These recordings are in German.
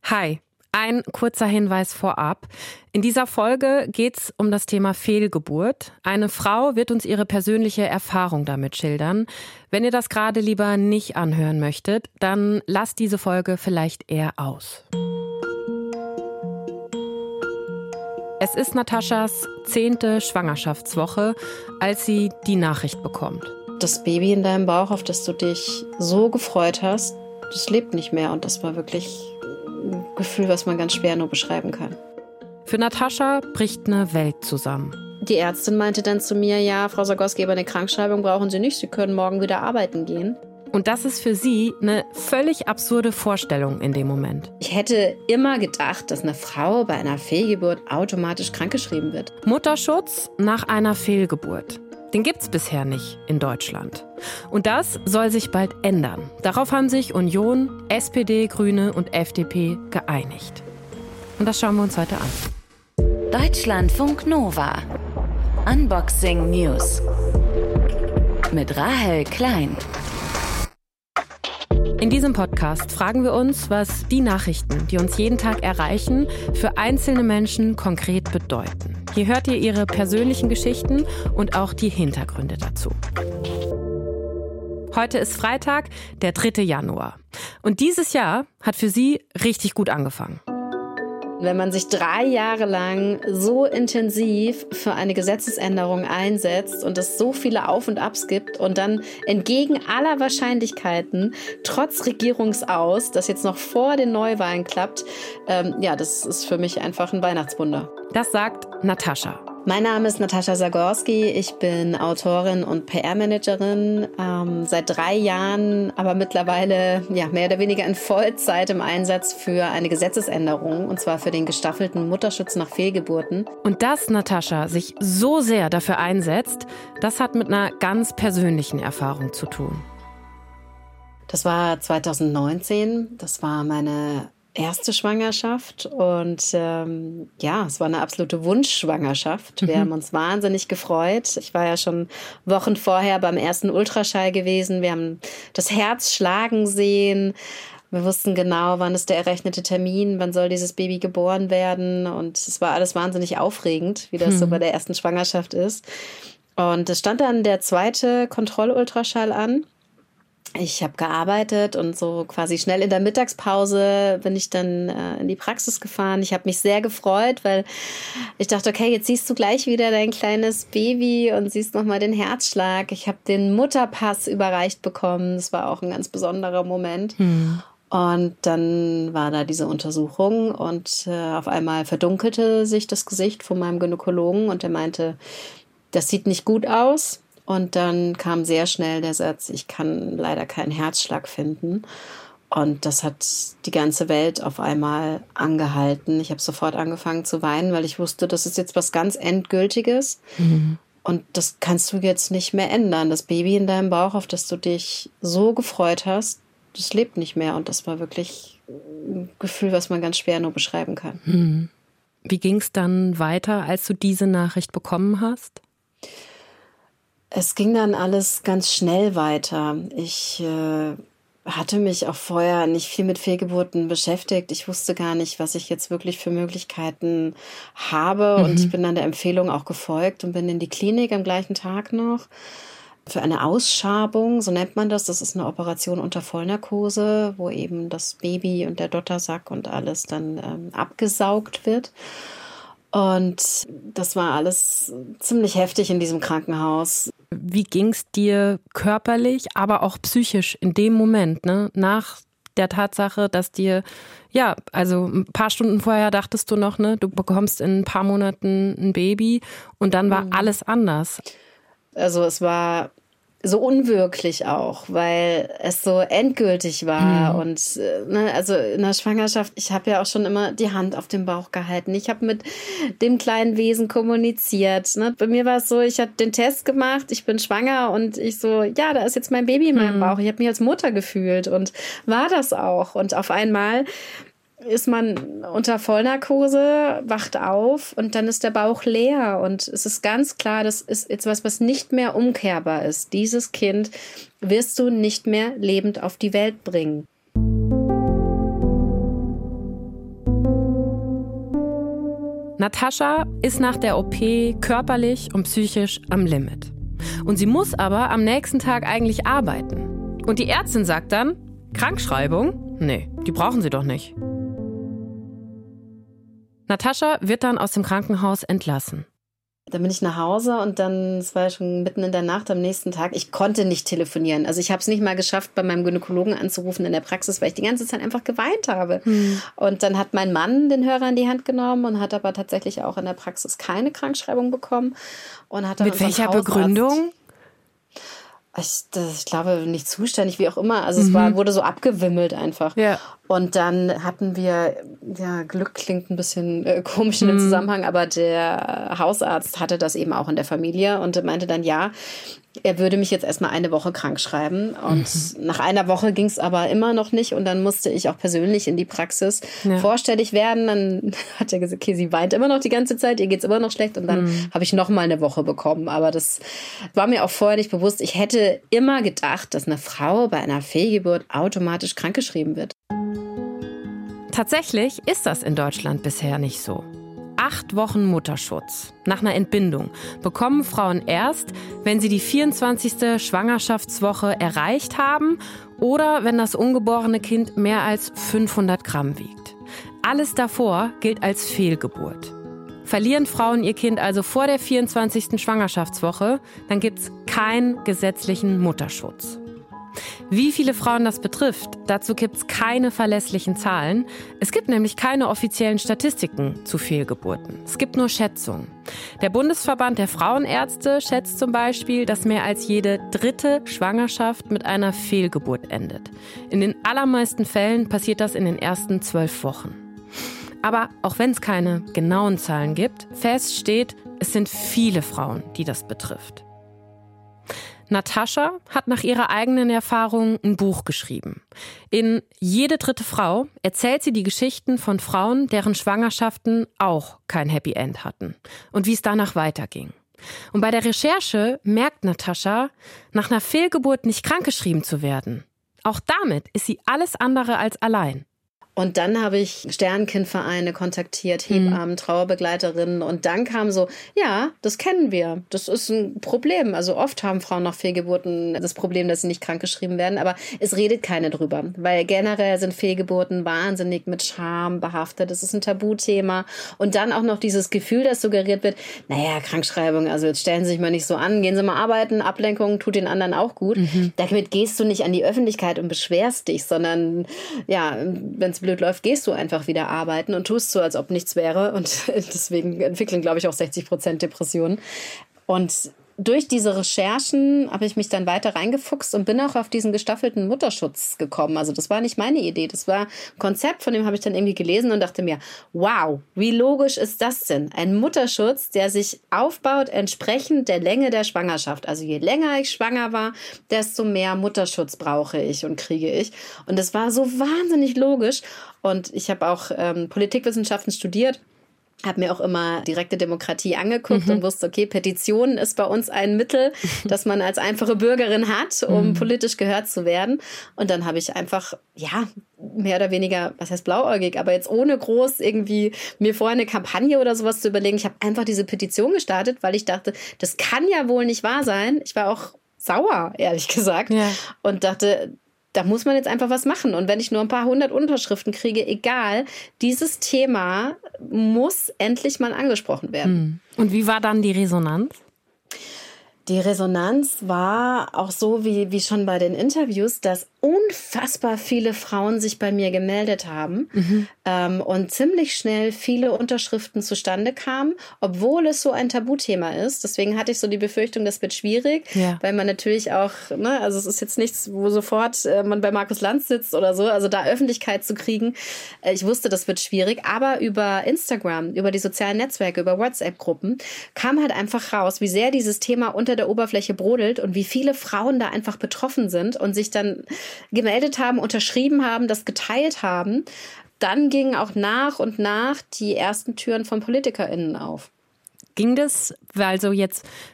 Hi, ein kurzer Hinweis vorab. In dieser Folge geht's um das Thema Fehlgeburt. Eine Frau wird uns ihre persönliche Erfahrung damit schildern. Wenn ihr das gerade lieber nicht anhören möchtet, dann lasst diese Folge vielleicht eher aus. Es ist Nataschas 10. Schwangerschaftswoche, als sie die Nachricht bekommt. Das Baby in deinem Bauch, auf das du dich so gefreut hast, das lebt nicht mehr. Und das war wirklich ein Gefühl, was man ganz schwer nur beschreiben kann. Für Natascha bricht eine Welt zusammen. Die Ärztin meinte dann zu mir, ja, Frau Zagorski, aber eine Krankschreibung brauchen Sie nicht, Sie können morgen wieder arbeiten gehen. Und das ist für sie eine völlig absurde Vorstellung in dem Moment. Ich hätte immer gedacht, dass eine Frau bei einer Fehlgeburt automatisch krankgeschrieben wird. Mutterschutz nach einer Fehlgeburt. Den gibt's bisher nicht in Deutschland. Und das soll sich bald ändern. Darauf haben sich Union, SPD, Grüne und FDP geeinigt. Und das schauen wir uns heute an. Deutschlandfunk Nova. Unboxing News. Mit Rahel Klein. In diesem Podcast fragen wir uns, was die Nachrichten, die uns jeden Tag erreichen, für einzelne Menschen konkret bedeuten. Hier hört ihr ihre persönlichen Geschichten und auch die Hintergründe dazu. Heute ist Freitag, der 3. Januar. Und dieses Jahr hat für sie richtig gut angefangen. Wenn man sich 3 Jahre lang so intensiv für eine Gesetzesänderung einsetzt und es so viele Auf und Abs gibt und dann entgegen aller Wahrscheinlichkeiten, trotz Regierungsaus, das jetzt noch vor den Neuwahlen klappt, das ist für mich einfach ein Weihnachtswunder. Das sagt Natascha. Mein Name ist Natascha Zagorski, ich bin Autorin und PR-Managerin, seit 3 Jahren, aber mittlerweile mehr oder weniger in Vollzeit im Einsatz für eine Gesetzesänderung, und zwar für den gestaffelten Mutterschutz nach Fehlgeburten. Und dass Natascha sich so sehr dafür einsetzt, das hat mit einer ganz persönlichen Erfahrung zu tun. Das war 2019, das war meine erste Schwangerschaft und es war eine absolute Wunschschwangerschaft. Wir haben uns wahnsinnig gefreut. Ich war ja schon Wochen vorher beim ersten Ultraschall gewesen. Wir haben das Herz schlagen sehen. Wir wussten genau, wann ist der errechnete Termin, wann soll dieses Baby geboren werden. Und es war alles wahnsinnig aufregend, wie das so bei der ersten Schwangerschaft ist. Und es stand dann der 2. Kontrollultraschall an. Ich habe gearbeitet und so quasi schnell in der Mittagspause bin ich dann in die Praxis gefahren. Ich habe mich sehr gefreut, weil ich dachte, okay, jetzt siehst du gleich wieder dein kleines Baby und siehst nochmal den Herzschlag. Ich habe den Mutterpass überreicht bekommen. Das war auch ein ganz besonderer Moment. Und dann war da diese Untersuchung und auf einmal verdunkelte sich das Gesicht von meinem Gynäkologen und der meinte, das sieht nicht gut aus. Und dann kam sehr schnell der Satz, ich kann leider keinen Herzschlag finden. Und das hat die ganze Welt auf einmal angehalten. Ich habe sofort angefangen zu weinen, weil ich wusste, das ist jetzt was ganz Endgültiges. Und das kannst du jetzt nicht mehr ändern. Das Baby in deinem Bauch, auf das du dich so gefreut hast, das lebt nicht mehr. Und das war wirklich ein Gefühl, was man ganz schwer nur beschreiben kann. Wie ging es dann weiter, als du diese Nachricht bekommen hast? Es ging dann alles ganz schnell weiter. Ich hatte mich auch vorher nicht viel mit Fehlgeburten beschäftigt. Ich wusste gar nicht, was ich jetzt wirklich für Möglichkeiten habe. Und ich bin dann der Empfehlung auch gefolgt und bin in die Klinik am gleichen Tag noch für eine Ausschabung, so nennt man das. Das ist eine Operation unter Vollnarkose, wo eben das Baby und der Dottersack und alles dann abgesaugt wird. Und das war alles ziemlich heftig in diesem Krankenhaus. Wie ging es dir körperlich, aber auch psychisch in dem Moment, ne? Nach der Tatsache, dass dir, also ein paar Stunden vorher dachtest du noch, ne, du bekommst in ein paar Monaten ein Baby und dann war alles anders. Also es war so unwirklich auch, weil es so endgültig war. Und also in der Schwangerschaft, ich habe ja auch schon immer die Hand auf den Bauch gehalten. Ich habe mit dem kleinen Wesen kommuniziert. Ne? Bei mir war es so, ich habe den Test gemacht, ich bin schwanger und ich so, da ist jetzt mein Baby in meinem Bauch. Ich habe mich als Mutter gefühlt und war das auch. Und auf einmal ist man unter Vollnarkose, wacht auf und dann ist der Bauch leer. Und es ist ganz klar, das ist jetzt was nicht mehr umkehrbar ist. Dieses Kind wirst du nicht mehr lebend auf die Welt bringen. Natascha ist nach der OP körperlich und psychisch am Limit. Und sie muss aber am nächsten Tag eigentlich arbeiten. Und die Ärztin sagt dann, Krankschreibung? Nee, die brauchen sie doch nicht. Natascha wird dann aus dem Krankenhaus entlassen. Dann bin ich nach Hause und dann, es war ja schon mitten in der Nacht am nächsten Tag, ich konnte nicht telefonieren. Also ich habe es nicht mal geschafft, bei meinem Gynäkologen anzurufen in der Praxis, weil ich die ganze Zeit einfach geweint habe. Und dann hat mein Mann den Hörer in die Hand genommen und hat aber tatsächlich auch in der Praxis keine Krankschreibung bekommen. Und hat dann mit welcher Begründung? Ich glaube, nicht zuständig, wie auch immer. Also es wurde so abgewimmelt einfach. Ja. Und dann hatten wir, ja, Glück klingt ein bisschen komisch in dem Zusammenhang, aber der Hausarzt hatte das eben auch in der Familie und meinte dann, ja, er würde mich jetzt erstmal eine Woche krank schreiben. Und nach einer Woche ging es aber immer noch nicht. Und dann musste ich auch persönlich in die Praxis vorstellig werden. Dann hat er gesagt, okay, sie weint immer noch die ganze Zeit, ihr geht's immer noch schlecht. Und dann habe ich noch mal eine Woche bekommen. Aber das war mir auch vorher nicht bewusst. Ich hätte immer gedacht, dass eine Frau bei einer Fehlgeburt automatisch krankgeschrieben wird. Tatsächlich ist das in Deutschland bisher nicht so. 8 Wochen Mutterschutz nach einer Entbindung bekommen Frauen erst, wenn sie die 24. Schwangerschaftswoche erreicht haben oder wenn das ungeborene Kind mehr als 500 Gramm wiegt. Alles davor gilt als Fehlgeburt. Verlieren Frauen ihr Kind also vor der 24. Schwangerschaftswoche, dann gibt's keinen gesetzlichen Mutterschutz. Wie viele Frauen das betrifft, dazu gibt's keine verlässlichen Zahlen. Es gibt nämlich keine offiziellen Statistiken zu Fehlgeburten. Es gibt nur Schätzungen. Der Bundesverband der Frauenärzte schätzt zum Beispiel, dass mehr als jede 3. Schwangerschaft mit einer Fehlgeburt endet. In den allermeisten Fällen passiert das in den ersten 12 Wochen. Aber auch wenn es keine genauen Zahlen gibt, fest steht, es sind viele Frauen, die das betrifft. Natascha hat nach ihrer eigenen Erfahrung ein Buch geschrieben. In Jede dritte Frau erzählt sie die Geschichten von Frauen, deren Schwangerschaften auch kein Happy End hatten und wie es danach weiterging. Und bei der Recherche merkt Natascha, nach einer Fehlgeburt nicht krankgeschrieben zu werden. Auch damit ist sie alles andere als allein. Und dann habe ich Sternkindvereine kontaktiert, Hebammen, Trauerbegleiterinnen. Und dann kam so, ja, das kennen wir. Das ist ein Problem. Also oft haben Frauen nach Fehlgeburten das Problem, dass sie nicht krankgeschrieben werden. Aber es redet keine drüber. Weil generell sind Fehlgeburten wahnsinnig mit Scham behaftet. Das ist ein Tabuthema. Und dann auch noch dieses Gefühl, das suggeriert wird, naja, Krankschreibung, also jetzt stellen Sie sich mal nicht so an. Gehen Sie mal arbeiten, Ablenkung tut den anderen auch gut. Damit gehst du nicht an die Öffentlichkeit und beschwerst dich, sondern ja, wenn es blöd läuft, gehst du einfach wieder arbeiten und tust so, als ob nichts wäre. Und deswegen entwickeln, glaube ich, auch 60% Depressionen. Und durch diese Recherchen habe ich mich dann weiter reingefuchst und bin auch auf diesen gestaffelten Mutterschutz gekommen. Also das war nicht meine Idee. Das war ein Konzept, von dem habe ich dann irgendwie gelesen und dachte mir, wow, wie logisch ist das denn? Ein Mutterschutz, der sich aufbaut entsprechend der Länge der Schwangerschaft. Also je länger ich schwanger war, desto mehr Mutterschutz brauche ich und kriege ich. Und das war so wahnsinnig logisch. Und ich habe auch Politikwissenschaften studiert. Habe mir auch immer direkte Demokratie angeguckt und wusste, okay, Petitionen ist bei uns ein Mittel, das man als einfache Bürgerin hat, um politisch gehört zu werden. Und dann habe ich einfach, ja, mehr oder weniger, was heißt blauäugig, aber jetzt ohne groß irgendwie mir vorher eine Kampagne oder sowas zu überlegen. Ich habe einfach diese Petition gestartet, weil ich dachte, das kann ja wohl nicht wahr sein. Ich war auch sauer, ehrlich gesagt, und dachte, da muss man jetzt einfach was machen. Und wenn ich nur ein paar 100 Unterschriften kriege, egal, dieses Thema muss endlich mal angesprochen werden. Und wie war dann die Resonanz? Die Resonanz war auch so wie schon bei den Interviews, dass unfassbar viele Frauen sich bei mir gemeldet haben und ziemlich schnell viele Unterschriften zustande kamen, obwohl es so ein Tabuthema ist. Deswegen hatte ich so die Befürchtung, das wird schwierig, weil man natürlich auch, ne, also es ist jetzt nichts, wo sofort man bei Markus Lanz sitzt oder so, also da Öffentlichkeit zu kriegen. Ich wusste, das wird schwierig, aber über Instagram, über die sozialen Netzwerke, über WhatsApp-Gruppen kam halt einfach raus, wie sehr dieses Thema unter der Oberfläche brodelt und wie viele Frauen da einfach betroffen sind und sich dann gemeldet haben, unterschrieben haben, das geteilt haben. Dann gingen auch nach und nach die ersten Türen von PolitikerInnen auf. Ging das, also jetzt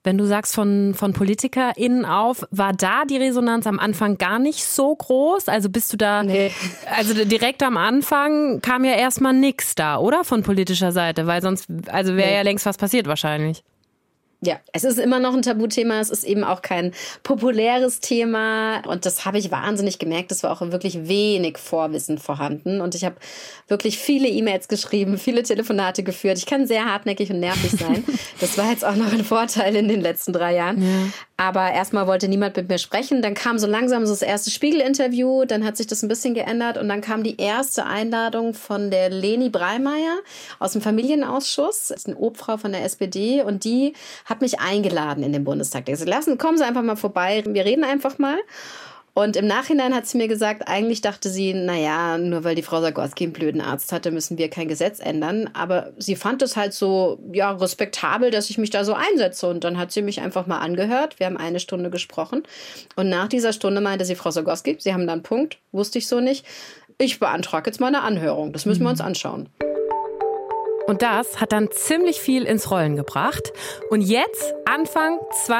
Wenn du sagst von PolitikerInnen auf, war da die Resonanz am Anfang gar nicht so groß? Also bist du da, also direkt am Anfang kam ja erstmal nichts da, oder? Von politischer Seite, weil sonst, also wäre ja längst was passiert wahrscheinlich. Ja, es ist immer noch ein Tabuthema. Es ist eben auch kein populäres Thema. Und das habe ich wahnsinnig gemerkt. Es war auch wirklich wenig Vorwissen vorhanden. Und ich habe wirklich viele E-Mails geschrieben, viele Telefonate geführt. Ich kann sehr hartnäckig und nervig sein. Das war jetzt auch noch ein Vorteil in den letzten 3 Jahren. Ja. Aber erstmal wollte niemand mit mir sprechen. Dann kam so langsam so das erste Spiegel-Interview. Dann hat sich das ein bisschen geändert. Und dann kam die erste Einladung von der Leni Breimeyer aus dem Familienausschuss. Das ist eine Obfrau von der SPD. Und die hat mich eingeladen in den Bundestag. Ich gesagt, kommen Sie einfach mal vorbei, wir reden einfach mal. Und im Nachhinein hat sie mir gesagt, eigentlich dachte sie, naja, nur weil die Frau Zagorski einen blöden Arzt hatte, müssen wir kein Gesetz ändern. Aber sie fand es halt so, ja, respektabel, dass ich mich da so einsetze. Und dann hat sie mich einfach mal angehört. Wir haben 1 Stunde gesprochen. Und nach dieser Stunde meinte sie, Frau Zagorski, Sie haben da einen Punkt, wusste ich so nicht. Ich beantrage jetzt mal eine Anhörung. Das müssen wir uns anschauen. Und das hat dann ziemlich viel ins Rollen gebracht. Und jetzt, Anfang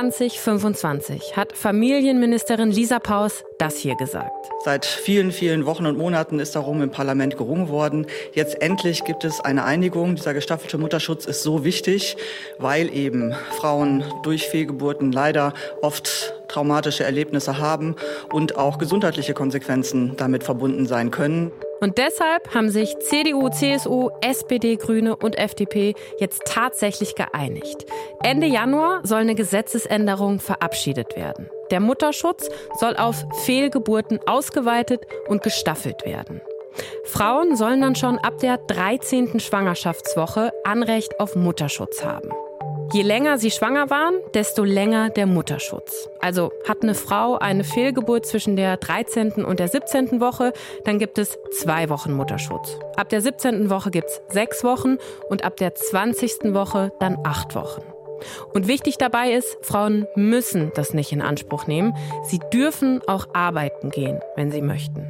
2025, hat Familienministerin Lisa Paus das hier gesagt. Seit vielen, vielen Wochen und Monaten ist darum im Parlament gerungen worden. Jetzt endlich gibt es eine Einigung. Dieser gestaffelte Mutterschutz ist so wichtig, weil eben Frauen durch Fehlgeburten leider oft traumatische Erlebnisse haben und auch gesundheitliche Konsequenzen damit verbunden sein können. Und deshalb haben sich CDU, CSU, SPD, Grüne und FDP jetzt tatsächlich geeinigt. Ende Januar soll eine Gesetzesänderung verabschiedet werden. Der Mutterschutz soll auf Fehlgeburten ausgeweitet und gestaffelt werden. Frauen sollen dann schon ab der 13. Schwangerschaftswoche Anrecht auf Mutterschutz haben. Je länger sie schwanger waren, desto länger der Mutterschutz. Also hat eine Frau eine Fehlgeburt zwischen der 13. und der 17. Woche, dann gibt es 2 Wochen Mutterschutz. Ab der 17. Woche gibt es 6 Wochen und ab der 20. Woche dann 8 Wochen. Und wichtig dabei ist, Frauen müssen das nicht in Anspruch nehmen. Sie dürfen auch arbeiten gehen, wenn sie möchten.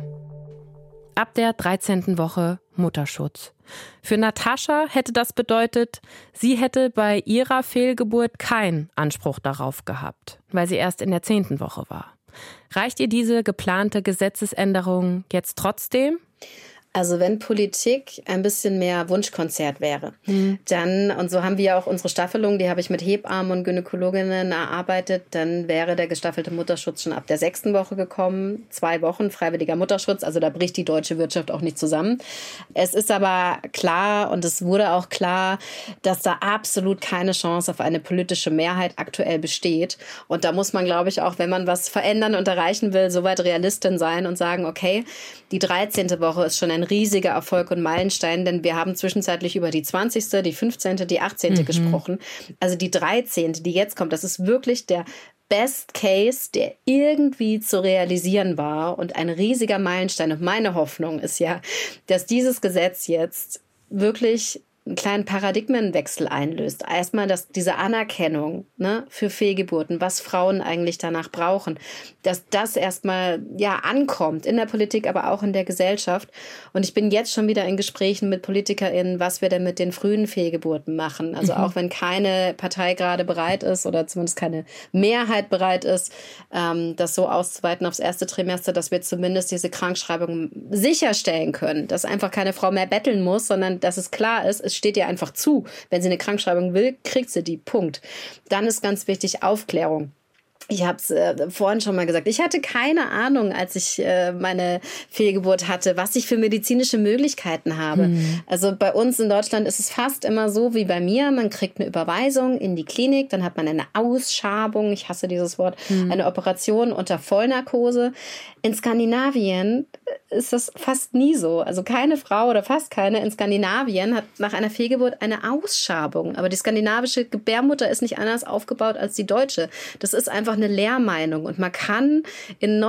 Ab der 13. Woche Mutterschutz. Für Natascha hätte das bedeutet, sie hätte bei ihrer Fehlgeburt keinen Anspruch darauf gehabt, weil sie erst in der 10. Woche war. Reicht ihr diese geplante Gesetzesänderung jetzt trotzdem? Also wenn Politik ein bisschen mehr Wunschkonzert wäre, dann, und so haben wir auch unsere Staffelung, die habe ich mit Hebammen und Gynäkologinnen erarbeitet, dann wäre der gestaffelte Mutterschutz schon ab der 6. Woche gekommen. 2 Wochen freiwilliger Mutterschutz, also da bricht die deutsche Wirtschaft auch nicht zusammen. Es ist aber klar, und es wurde auch klar, dass da absolut keine Chance auf eine politische Mehrheit aktuell besteht. Und da muss man, glaube ich, auch, wenn man was verändern und erreichen will, soweit Realistin sein und sagen, okay, die 13. Woche ist schon ein riesiger Erfolg und Meilenstein, denn wir haben zwischenzeitlich über die 20., die 15., die 18. gesprochen. Also die 13., die jetzt kommt, das ist wirklich der Best Case, der irgendwie zu realisieren war und ein riesiger Meilenstein. Und meine Hoffnung ist ja, dass dieses Gesetz jetzt wirklich einen kleinen Paradigmenwechsel einlöst. Erstmal diese Anerkennung, ne, für Fehlgeburten, was Frauen eigentlich danach brauchen, dass das erstmal ankommt in der Politik, aber auch in der Gesellschaft. Und ich bin jetzt schon wieder in Gesprächen mit PolitikerInnen, was wir denn mit den frühen Fehlgeburten machen. Also auch wenn keine Partei gerade bereit ist oder zumindest keine Mehrheit bereit ist, das so auszuweiten aufs erste Trimester, dass wir zumindest diese Krankschreibung sicherstellen können, dass einfach keine Frau mehr betteln muss, sondern dass es klar ist, es steht ihr einfach zu. Wenn sie eine Krankschreibung will, kriegt sie die. Punkt. Dann ist ganz wichtig Aufklärung. Ich habe es vorhin schon mal gesagt. Ich hatte keine Ahnung, als ich meine Fehlgeburt hatte, was ich für medizinische Möglichkeiten habe. Also bei uns in Deutschland ist es fast immer so wie bei mir. Man kriegt eine Überweisung in die Klinik, dann hat man eine Ausschabung, ich hasse dieses Wort, eine Operation unter Vollnarkose. In Skandinavien ist das fast nie so. Also keine Frau oder fast keine in Skandinavien hat nach einer Fehlgeburt eine Ausschabung. Aber die skandinavische Gebärmutter ist nicht anders aufgebaut als die deutsche. Das ist einfach eine Lehrmeinung. Und man kann in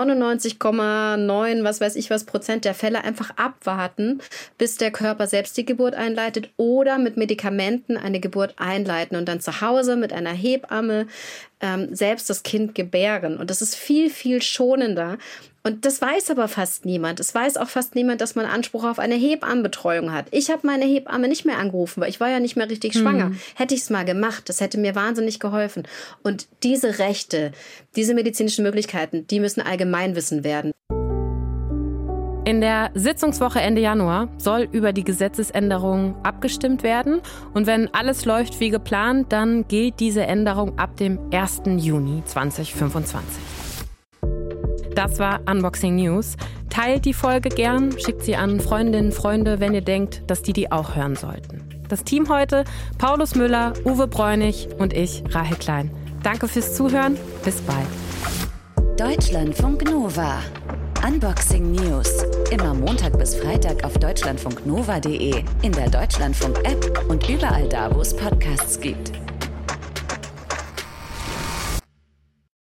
99,9 was weiß ich was Prozent der Fälle einfach abwarten, bis der Körper selbst die Geburt einleitet oder mit Medikamenten eine Geburt einleiten und dann zu Hause mit einer Hebamme selbst das Kind gebären. Und das ist viel, viel schonender. Und das weiß aber fast niemand. Es weiß auch fast niemand, dass man Anspruch auf eine Hebammenbetreuung hat. Ich habe meine Hebamme nicht mehr angerufen, weil ich war ja nicht mehr richtig schwanger. Hätte ich es mal gemacht, das hätte mir wahnsinnig geholfen. Und diese Rechte, diese medizinischen Möglichkeiten, die müssen Allgemeinwissen werden. In der Sitzungswoche Ende Januar soll über die Gesetzesänderung abgestimmt werden. Und wenn alles läuft wie geplant, dann gilt diese Änderung ab dem 1. Juni 2025. Das war Unboxing News. Teilt die Folge gern, schickt sie an Freundinnen, Freunde, wenn ihr denkt, dass die auch hören sollten. Das Team heute: Paulus Müller, Uwe Bräunig und ich, Rahel Klein. Danke fürs Zuhören. Bis bald. Deutschlandfunk Nova. Unboxing News. Immer Montag bis Freitag auf deutschlandfunknova.de, in der Deutschlandfunk-App und überall da, wo es Podcasts gibt.